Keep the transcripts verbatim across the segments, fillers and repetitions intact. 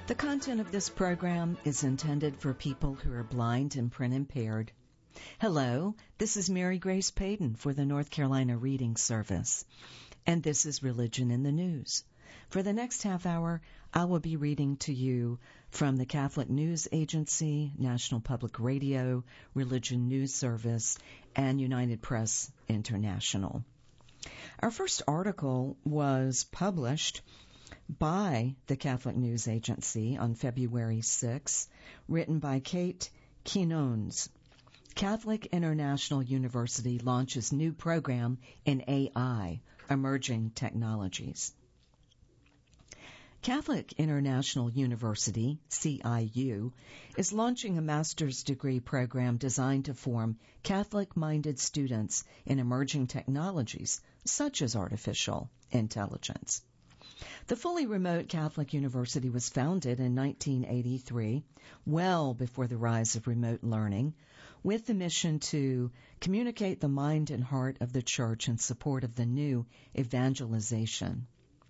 The content of this program is intended for people who are blind and print impaired. Hello, this is Mary Grace Payton for the North Carolina Reading Service, and this is Religion in the News. For the next half hour, I will be reading to you from the Catholic News Agency, National Public Radio, Religion News Service, and United Press International. Our first article was published by the Catholic News Agency on February sixth, written by Kate Quinones. Catholic International University launches new program in A I, Emerging Technologies. Catholic International University, C I U, is launching a master's degree program designed to form Catholic-minded students in emerging technologies, such as artificial intelligence. The fully remote Catholic University was founded in nineteen eighty-three, well before the rise of remote learning, with the mission to communicate the mind and heart of the Church in support of the new evangelization.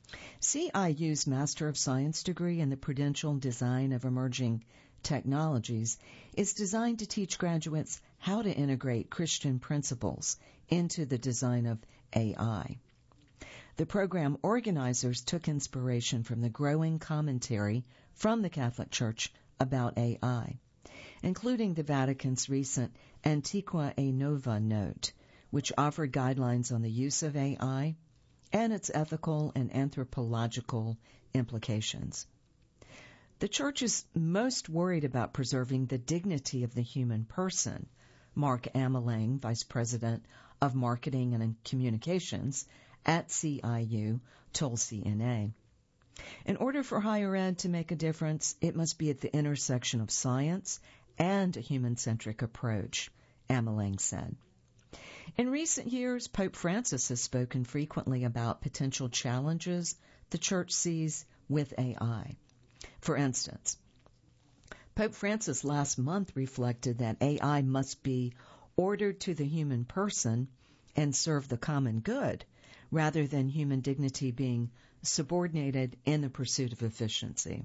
C I U's Master of Science degree in the Prudential Design of Emerging Technologies is designed to teach graduates how to integrate Christian principles into the design of A I. The program organizers took inspiration from the growing commentary from the Catholic Church about A I, including the Vatican's recent Antiqua e Nova note, which offered guidelines on the use of A I and its ethical and anthropological implications. The Church is most worried about preserving the dignity of the human person, Mark Ameling, Vice President of Marketing and Communications at C I U, told C N A. In order for higher ed to make a difference, it must be at the intersection of science and a human-centric approach, Ameling said. In recent years, Pope Francis has spoken frequently about potential challenges the Church sees with A I. For instance, Pope Francis last month reflected that A I must be ordered to the human person and serve the common good, rather than human dignity being subordinated in the pursuit of efficiency.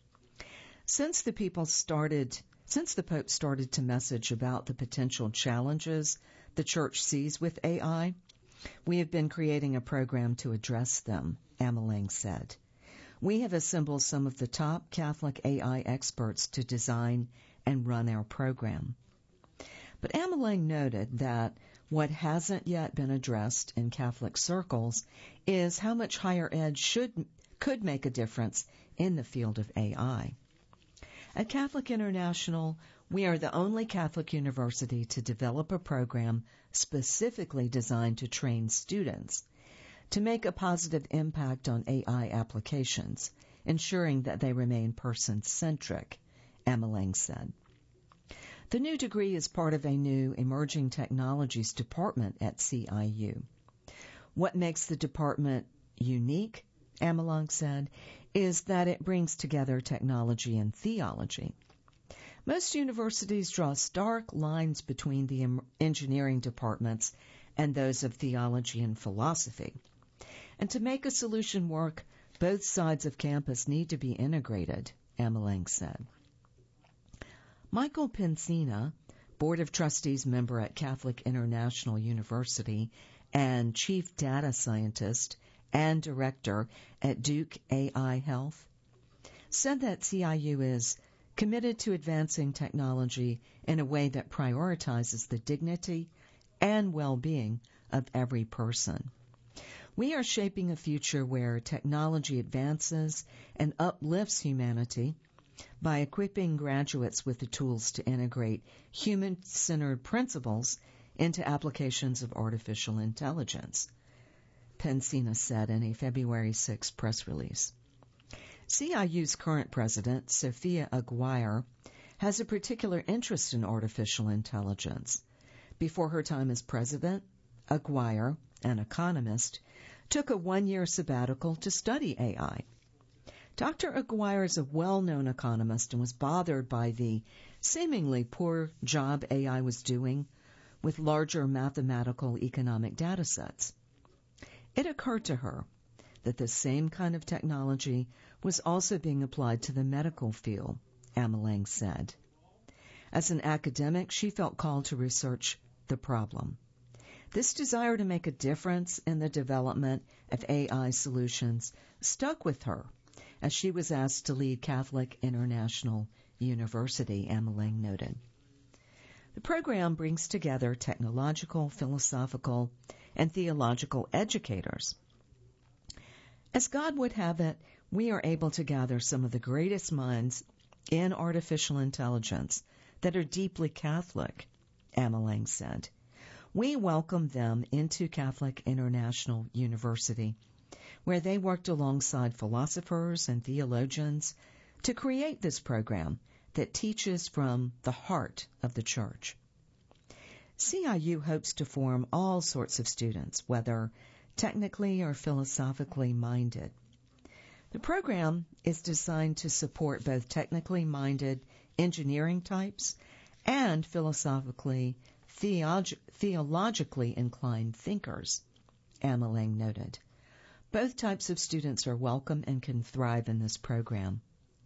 Since the people started, since the Pope started to message about the potential challenges the Church sees with A I, we have been creating a program to address them, Ameling said. We have assembled some of the top Catholic A I experts to design and run our program. But Ameling noted that what hasn't yet been addressed in Catholic circles is how much higher ed should could make a difference in the field of A I. At Catholic International, we are the only Catholic university to develop a program specifically designed to train students to make a positive impact on A I applications, ensuring that they remain person-centric, Ameling said. The new degree is part of a new Emerging Technologies department at C I U. What makes the department unique, Ameling said, is that it brings together technology and theology. Most universities draw stark lines between the engineering departments and those of theology and philosophy. And to make a solution work, both sides of campus need to be integrated, Ameling said. Michael Pensina, Board of Trustees member at Catholic International University and Chief Data Scientist and Director at Duke A I Health, said that C I U is committed to advancing technology in a way that prioritizes the dignity and well-being of every person. We are shaping a future where technology advances and uplifts humanity by equipping graduates with the tools to integrate human-centered principles into applications of artificial intelligence, Pensina said in a February sixth press release. C I U's current president, Sophia Aguirre, has a particular interest in artificial intelligence. Before her time as president, Aguirre, an economist, took a one-year sabbatical to study A I. Doctor Aguirre is a well-known economist and was bothered by the seemingly poor job A I was doing with larger mathematical economic data sets. It occurred to her that the same kind of technology was also being applied to the medical field, Amalang said. As an academic, she felt called to research the problem. This desire to make a difference in the development of A I solutions stuck with her as she was asked to lead Catholic International University, Amalang noted. The program brings together technological, philosophical, and theological educators. As God would have it, we are able to gather some of the greatest minds in artificial intelligence that are deeply Catholic, Amalang said. We welcome them into Catholic International University, where they worked alongside philosophers and theologians to create this program that teaches from the heart of the Church. C I U hopes to form all sorts of students, whether technically or philosophically minded. The program is designed to support both technically minded engineering types and philosophically, theolog- theologically inclined thinkers, Amalang noted. Both types of students are welcome and can thrive in this program.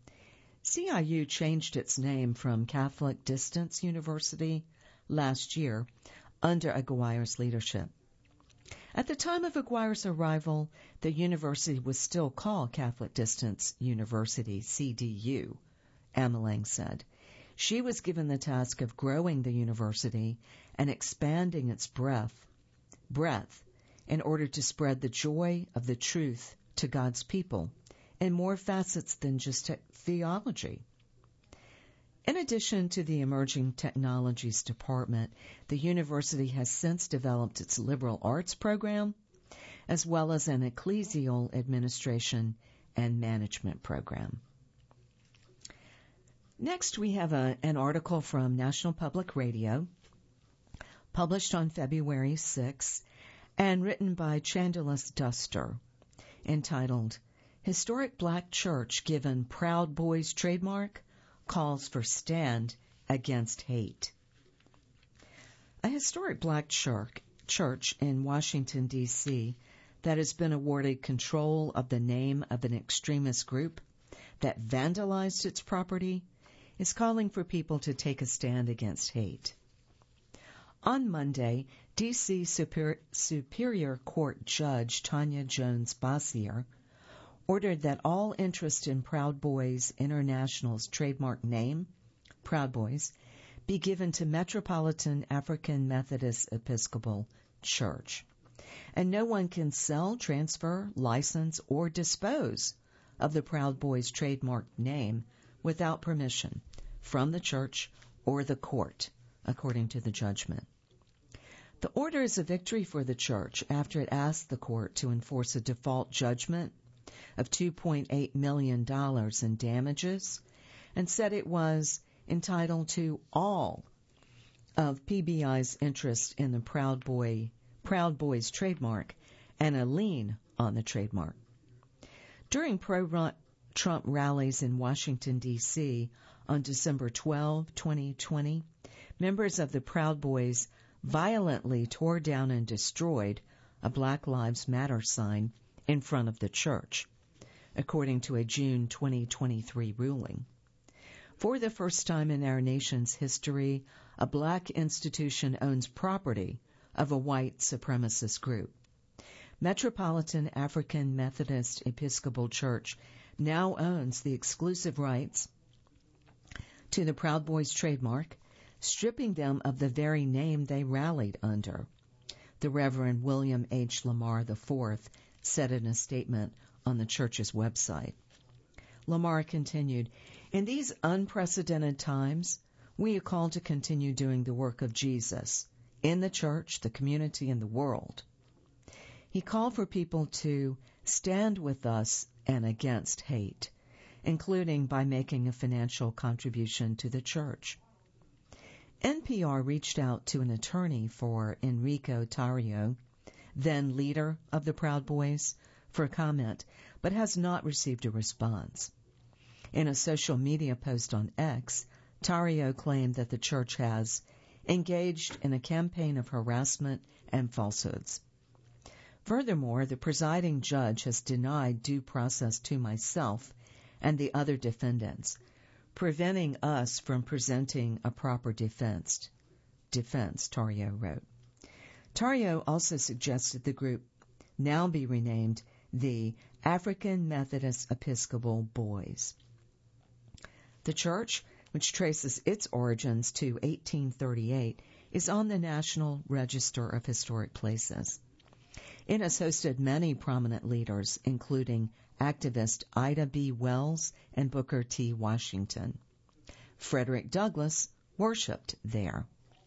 C I U changed its name from Catholic Distance University last year under Aguirre's leadership. At the time of Aguirre's arrival, the university was still called Catholic Distance University, C D U, Amalang said. She was given the task of growing the university and expanding its breadth, breadth in order to spread the joy of the truth to God's people in more facets than just theology. In addition to the Emerging Technologies Department, the university has since developed its liberal arts program, as well as an ecclesial administration and management program. Next, we have a, an article from National Public Radio, published on February sixth, and written by Chandalis Duster, entitled, Historic Black Church Given Proud Boys Trademark Calls for Stand Against Hate. A historic black church, church in Washington, D C that has been awarded control of the name of an extremist group that vandalized its property is calling for people to take a stand against hate. On Monday, D C Super- Superior Court Judge Tanya Jones Bossier ordered that all interest in Proud Boys International's trademark name, Proud Boys, be given to Metropolitan African Methodist Episcopal Church. And no one can sell, transfer, license, or dispose of the Proud Boys trademark name without permission from the church or the court, according to the judgment. The order is a victory for the church after it asked the court to enforce a default judgment of two point eight million dollars in damages and said it was entitled to all of P B I's interest in the Proud Boy, Proud Boys trademark and a lien on the trademark. During pro-Trump rallies in Washington, D C on December twelfth, twenty twenty, members of the Proud Boys violently tore down and destroyed a Black Lives Matter sign in front of the church, according to a June twenty twenty-three ruling. For the first time in our nation's history, a black institution owns property of a white supremacist group. Metropolitan African Methodist Episcopal Church now owns the exclusive rights to the Proud Boys trademark, stripping them of the very name they rallied under, the Reverend William H. Lamar the fourth said in a statement on the church's website. Lamar continued, "In these unprecedented times, we are called to continue doing the work of Jesus in the church, the community, and the world." He called for people to stand with us and against hate, including by making a financial contribution to the church. N P R reached out to an attorney for Enrico Tarrio, then leader of the Proud Boys, for comment, but has not received a response. In a social media post on X, Tarrio claimed that the church has engaged in a campaign of harassment and falsehoods. Furthermore, the presiding judge has denied due process to myself and the other defendants, preventing us from presenting a proper defense, defense, Tarrio wrote. Tarrio also suggested the group now be renamed the African Methodist Episcopal Boys. The church, which traces its origins to eighteen thirty-eight, is on the National Register of Historic Places. It has hosted many prominent leaders, including activist Ida B. Wells and Booker T. Washington. Frederick Douglass worshipped there.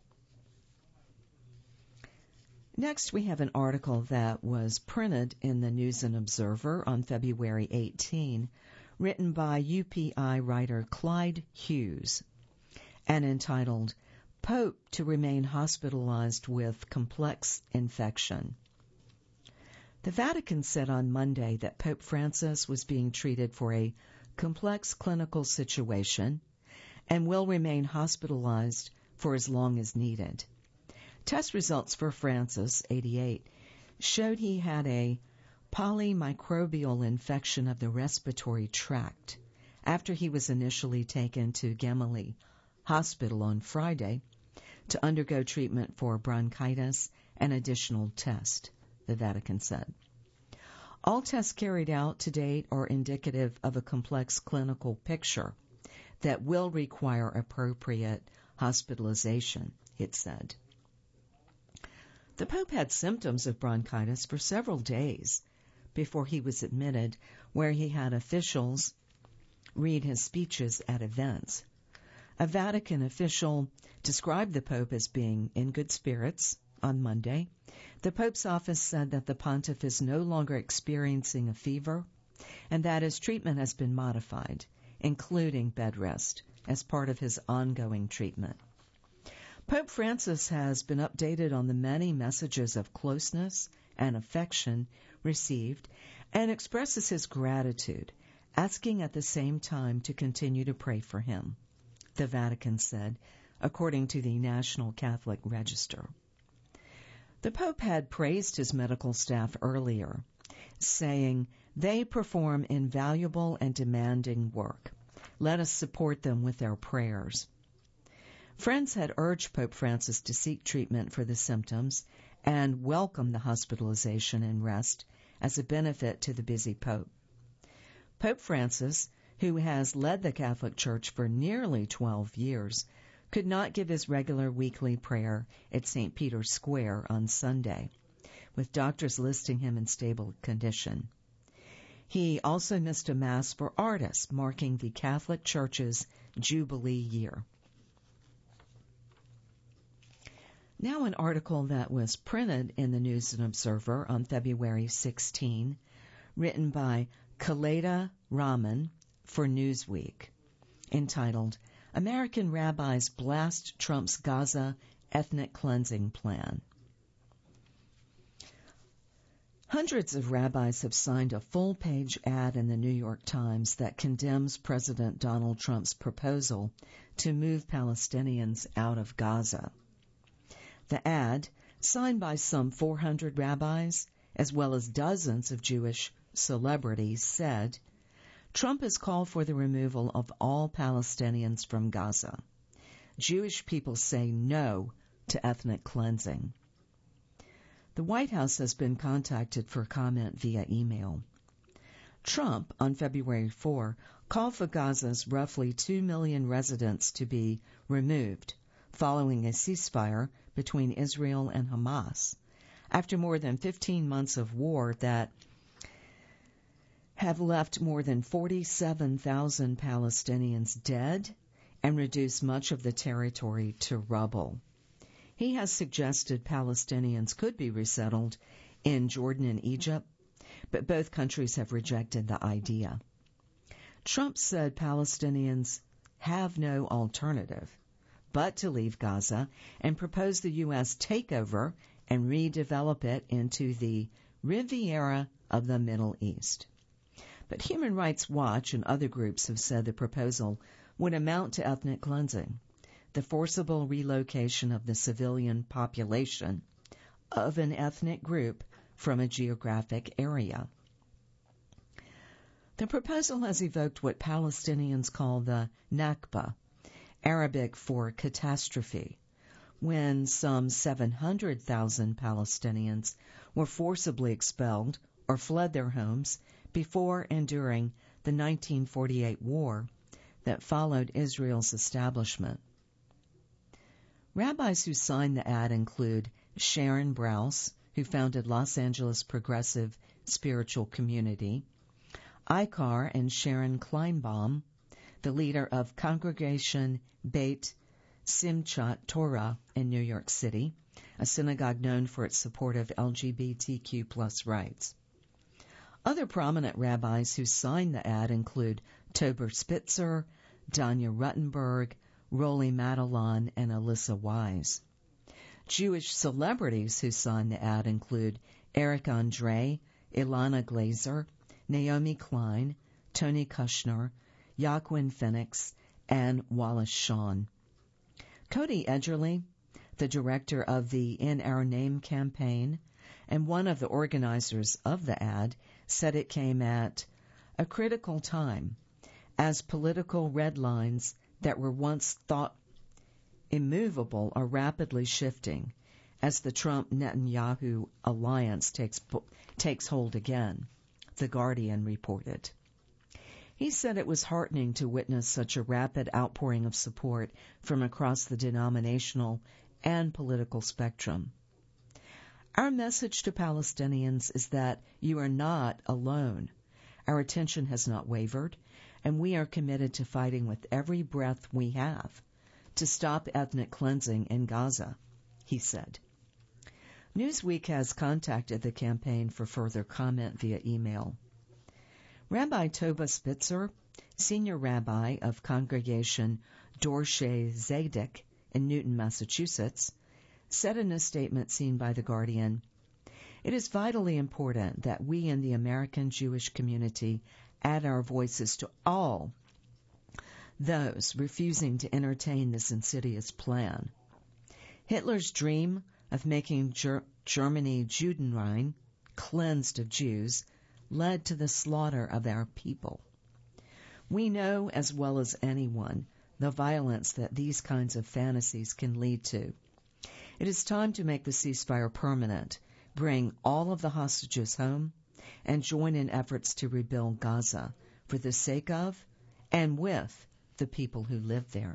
Next, we have an article that was printed in the News and Observer on February eighteenth, written by U P I writer Clyde Hughes, and entitled, Pope to Remain Hospitalized with Complex Infection. The Vatican said on Monday that Pope Francis was being treated for a complex clinical situation and will remain hospitalized for as long as needed. Test results for Francis, eighty-eight, showed he had a polymicrobial infection of the respiratory tract after he was initially taken to Gemelli Hospital on Friday to undergo treatment for bronchitis and additional tests, the Vatican said. All tests carried out to date are indicative of a complex clinical picture that will require appropriate hospitalization, it said. The Pope had symptoms of bronchitis for several days before he was admitted, where he had officials read his speeches at events. A Vatican official described the Pope as being in good spirits on Monday. The Pope's office said that the pontiff is no longer experiencing a fever and that his treatment has been modified, including bed rest, as part of his ongoing treatment. Pope Francis has been updated on the many messages of closeness and affection received and expresses his gratitude, asking at the same time to continue to pray for him, the Vatican said, according to the National Catholic Register. The Pope had praised his medical staff earlier, saying, "They perform invaluable and demanding work. Let us support them with our prayers." Friends had urged Pope Francis to seek treatment for the symptoms and welcome the hospitalization and rest as a benefit to the busy Pope. Pope Francis, who has led the Catholic Church for nearly twelve years, could not give his regular weekly prayer at Saint Peter's Square on Sunday, with doctors listing him in stable condition. He also missed a Mass for artists marking the Catholic Church's Jubilee year. Now an article that was printed in the News and Observer on February sixteenth, written by Khaleda Rahman for Newsweek, entitled, American Rabbis Blast Trump's Gaza Ethnic Cleansing Plan. Hundreds of rabbis have signed a full-page ad in the New York Times that condemns President Donald Trump's proposal to move Palestinians out of Gaza. The ad, signed by some four hundred rabbis, as well as dozens of Jewish celebrities, said, Trump has called for the removal of all Palestinians from Gaza. Jewish people say no to ethnic cleansing. The White House has been contacted for comment via email. Trump, on February fourth, called for Gaza's roughly two million residents to be removed following a ceasefire between Israel and Hamas, after more than fifteen months of war that have left more than forty-seven thousand Palestinians dead and reduced much of the territory to rubble. He has suggested Palestinians could be resettled in Jordan and Egypt, but both countries have rejected the idea. Trump said Palestinians have no alternative but to leave Gaza and propose the U S takeover and redevelop it into the Riviera of the Middle East. But Human Rights Watch and other groups have said the proposal would amount to ethnic cleansing, the forcible relocation of the civilian population of an ethnic group from a geographic area. The proposal has evoked what Palestinians call the Nakba, Arabic for catastrophe, when some seven hundred thousand Palestinians were forcibly expelled or fled their homes before and during the nineteen forty-eight war that followed Israel's establishment. Rabbis who signed the ad include Sharon Brous, who founded Los Angeles Progressive Spiritual Community, Icar and Sharon Kleinbaum, the leader of Congregation Beit Simchat Torah in New York City, a synagogue known for its support of L G B T Q plus rights. Other prominent rabbis who signed the ad include Tober Spitzer, Danya Ruttenberg, Rolly Madelon, and Alyssa Wise. Jewish celebrities who signed the ad include Eric Andre, Ilana Glazer, Naomi Klein, Tony Kushner, Joaquin Phoenix, and Wallace Shawn. Cody Edgerly, the director of the In Our Name campaign and one of the organizers of the ad, said it came at a critical time as political red lines that were once thought immovable are rapidly shifting as the Trump-Netanyahu alliance takes takes hold again, The Guardian reported. He said it was heartening to witness such a rapid outpouring of support from across the denominational and political spectrum. Our message to Palestinians is that you are not alone. Our attention has not wavered, and we are committed to fighting with every breath we have to stop ethnic cleansing in Gaza, he said. Newsweek has contacted the campaign for further comment via email. Rabbi Toba Spitzer, senior rabbi of Congregation Dorsey Zedek in Newton, Massachusetts, said in a statement seen by The Guardian, "It is vitally important that we in the American Jewish community add our voices to all those refusing to entertain this insidious plan. Hitler's dream of making Ger- Germany Judenrein, cleansed of Jews, led to the slaughter of our people. We know as well as anyone the violence that these kinds of fantasies can lead to. It is time to make the ceasefire permanent, bring all of the hostages home, and join in efforts to rebuild Gaza for the sake of and with the people who live there."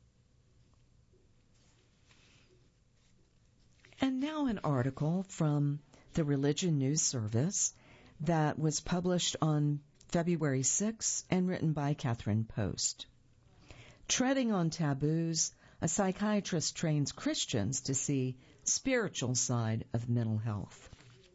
And now an article from the Religion News Service that was published on February sixth and written by Catherine Post. Treading on taboos, a psychiatrist trains Christians to see spiritual side of mental health.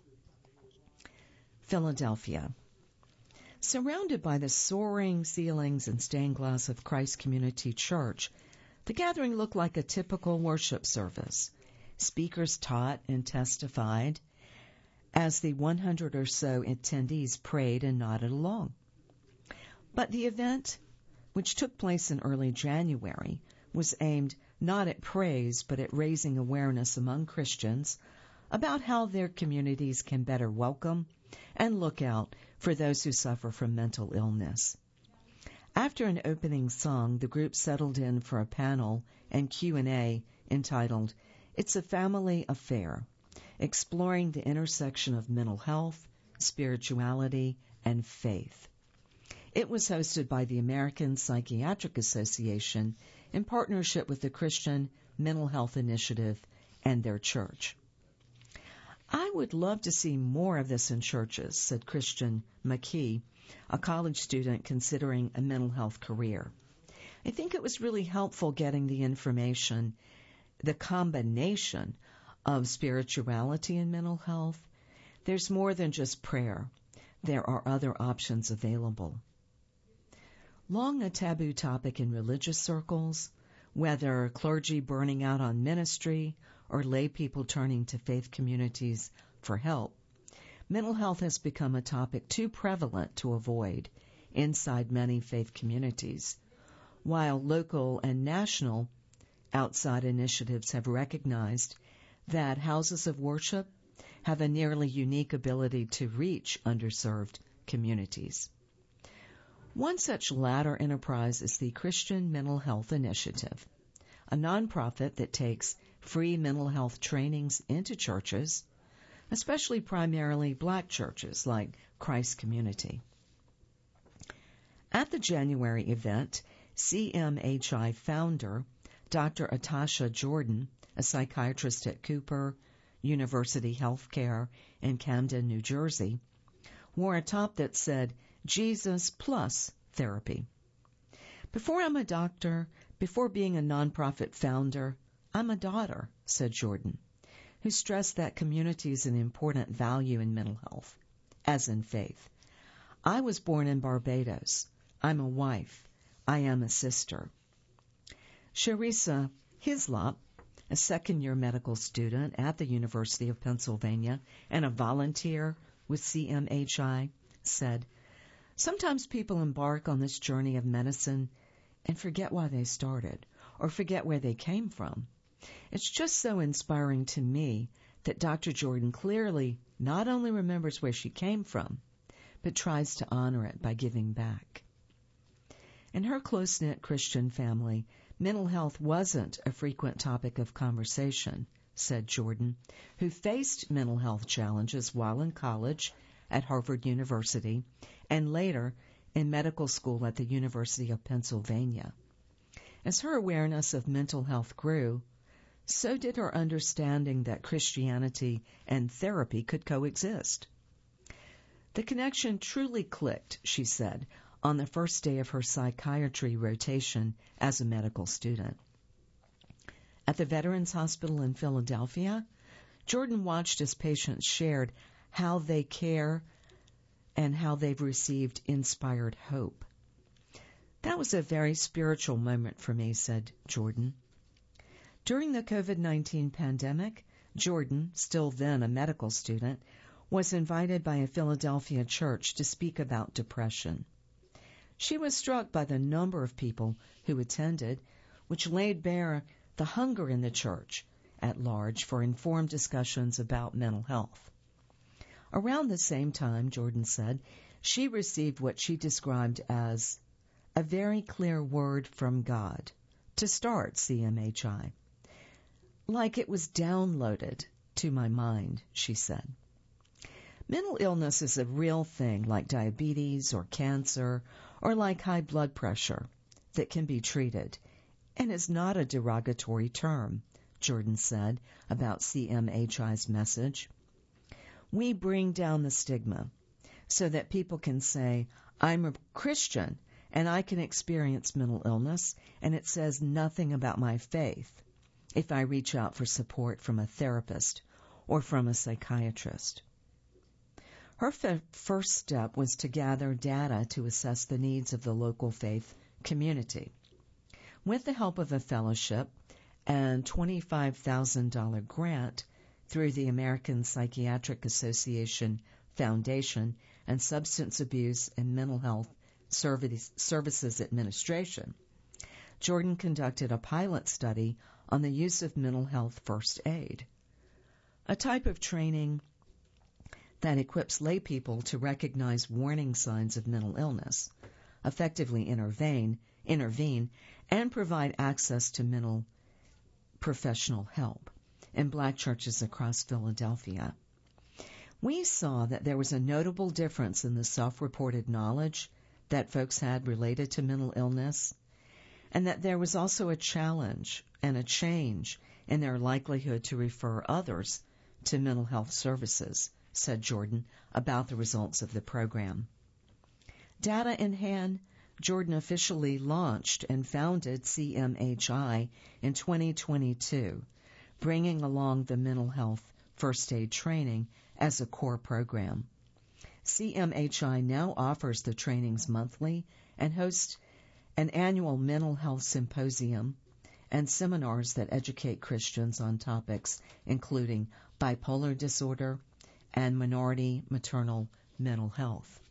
Philadelphia. Surrounded by the soaring ceilings and stained glass of Christ Community Church, the gathering looked like a typical worship service. Speakers taught and testified as the one hundred or so attendees prayed and nodded along. But the event, which took place in early January, was aimed not at praise but at raising awareness among Christians about how their communities can better welcome and look out for those who suffer from mental illness. After an opening song, the group settled in for a panel and Q and A entitled "It's a Family Affair," exploring the intersection of mental health, spirituality, and faith. It was hosted by the American Psychiatric Association in partnership with the Christian Mental Health Initiative and their church. "I would love to see more of this in churches," said Christian McKee, a college student considering a mental health career. "I think it was really helpful getting the information, the combination of spirituality and mental health. There's more than just prayer. There are other options available." Long a taboo topic in religious circles, whether clergy burning out on ministry or lay people turning to faith communities for help, mental health has become a topic too prevalent to avoid inside many faith communities, while local and national outside initiatives have recognized that houses of worship have a nearly unique ability to reach underserved communities. One such latter enterprise is the Christian Mental Health Initiative, a nonprofit that takes free mental health trainings into churches, especially primarily black churches like Christ Community. At the January event, C M H I founder Doctor Atasha Jordan, a psychiatrist at Cooper University Healthcare in Camden, New Jersey, wore a top that said, Jesus plus therapy. Before I'm a doctor, before being a nonprofit founder, I'm a daughter, said Jordan, who stressed that community is an important value in mental health, as in faith. I was born in Barbados. I'm a wife. I am a sister. Sharissa Hislop, a second-year medical student at the University of Pennsylvania and a volunteer with C M H I, said, sometimes people embark on this journey of medicine and forget why they started or forget where they came from. It's just so inspiring to me that Doctor Jordan clearly not only remembers where she came from, but tries to honor it by giving back. In her close-knit Christian family, mental health wasn't a frequent topic of conversation, said Jordan, who faced mental health challenges while in college at Harvard University and later in medical school at the University of Pennsylvania. As her awareness of mental health grew, so did her understanding that Christianity and therapy could coexist. The connection truly clicked, she said, on the first day of her psychiatry rotation as a medical student. At the Veterans Hospital in Philadelphia, Jordan watched as patients shared how they care and how they've received inspired hope. That was a very spiritual moment for me, said Jordan. During the COVID nineteen pandemic, Jordan, still then a medical student, was invited by a Philadelphia church to speak about depression. She was struck by the number of people who attended, which laid bare the hunger in the church at large for informed discussions about mental health. Around the same time, Jordan said, she received what she described as a very clear word from God to start C M H I. Like it was downloaded to my mind, she said. Mental illness is a real thing like diabetes or cancer or like high blood pressure that can be treated and is not a derogatory term, Jordan said about C M H I's message. We bring down the stigma so that people can say, I'm a Christian and I can experience mental illness and it says nothing about my faith if I reach out for support from a therapist or from a psychiatrist. Her f- first step was to gather data to assess the needs of the local faith community. With the help of a fellowship and twenty-five thousand dollars grant through the American Psychiatric Association Foundation and Substance Abuse and Mental Health Service, Services Administration, Jordan conducted a pilot study on the use of mental health first aid, a type of training that equips laypeople to recognize warning signs of mental illness, effectively intervene, intervene, and provide access to mental professional help in black churches across Philadelphia. We saw that there was a notable difference in the self-reported knowledge that folks had related to mental illness, and that there was also a challenge and a change in their likelihood to refer others to mental health services, said Jordan about the results of the program. Data in hand, Jordan officially launched and founded C M H I in twenty twenty-two, bringing along the mental health first aid training as a core program. C M H I now offers the trainings monthly and hosts an annual mental health symposium and seminars that educate Christians on topics including bipolar disorder and minority maternal mental health.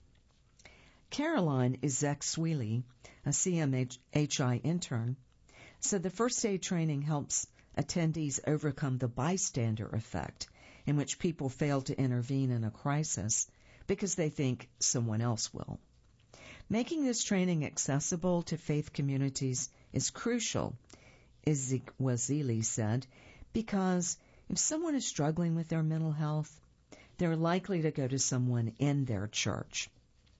Caroline Izek-Sweeney, a C M H I intern, said the first aid training helps attendees overcome the bystander effect in which people fail to intervene in a crisis because they think someone else will. Making this training accessible to faith communities is crucial, Ezekwesili said, because if someone is struggling with their mental health, they're likely to go to someone in their church.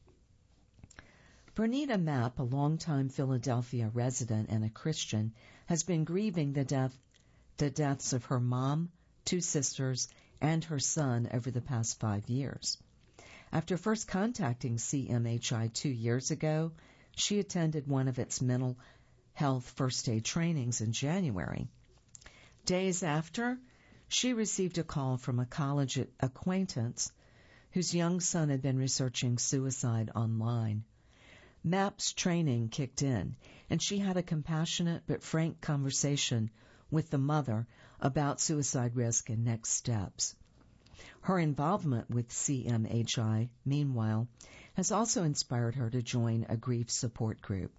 Bernita Mapp, a longtime Philadelphia resident and a Christian, has been grieving the death, the deaths of her mom, two sisters, and her son over the past five years. After first contacting C M H I two years ago, she attended one of its mental health first aid trainings in January. Days after, she received a call from a college acquaintance whose young son had been researching suicide online. Mapp's training kicked in, and she had a compassionate but frank conversation with the mother about suicide risk and next steps. Her involvement with C M H I, meanwhile, has also inspired her to join a grief support group.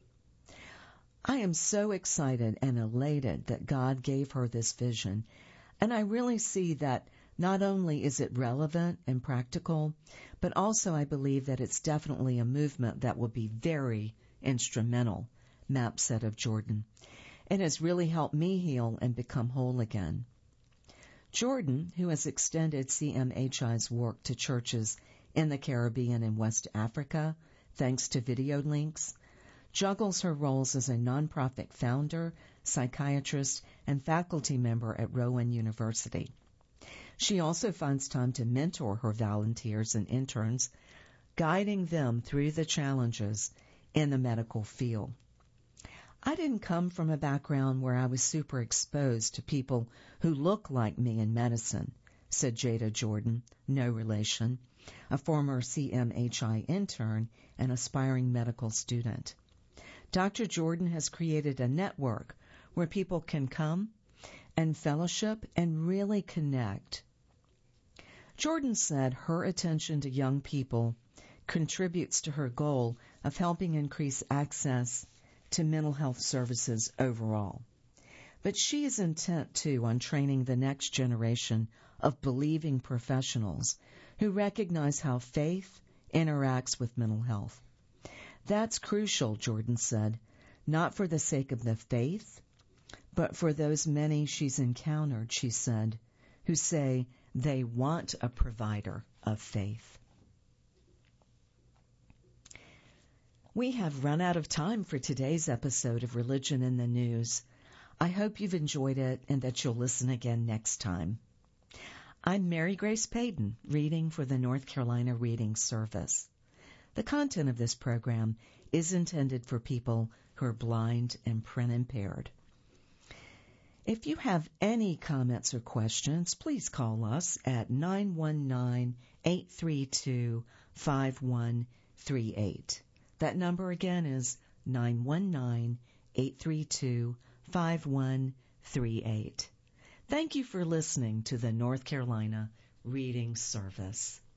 I am so excited and elated that God gave her this vision, and I really see that not only is it relevant and practical, but also I believe that it's definitely a movement that will be very instrumental, Mapp said of Jordan. It has really helped me heal and become whole again. Jordan, who has extended C M H I's work to churches in the Caribbean and West Africa, thanks to video links, juggles her roles as a nonprofit founder, psychiatrist, and faculty member at Rowan University. She also finds time to mentor her volunteers and interns, guiding them through the challenges in the medical field. I didn't come from a background where I was super exposed to people who look like me in medicine, said Jada Jordan, no relation, a former C M H I intern and aspiring medical student. Doctor Jordan has created a network where people can come and fellowship and really connect. Jordan said her attention to young people contributes to her goal of helping increase access to mental health services overall. But she is intent, too, on training the next generation of believing professionals who recognize how faith interacts with mental health. That's crucial, Jordan said, not for the sake of the faith, but for those many she's encountered, she said, who say they want a provider of faith. We have run out of time for today's episode of Religion in the News. I hope you've enjoyed it and that you'll listen again next time. I'm Mary Grace Payton, reading for the North Carolina Reading Service. The content of this program is intended for people who are blind and print impaired. If you have any comments or questions, please call us at nine one nine, eight three two, five one three eight. That number again is nine one nine, eight three two, five one three eight. Thank you for listening to the North Carolina Reading Service.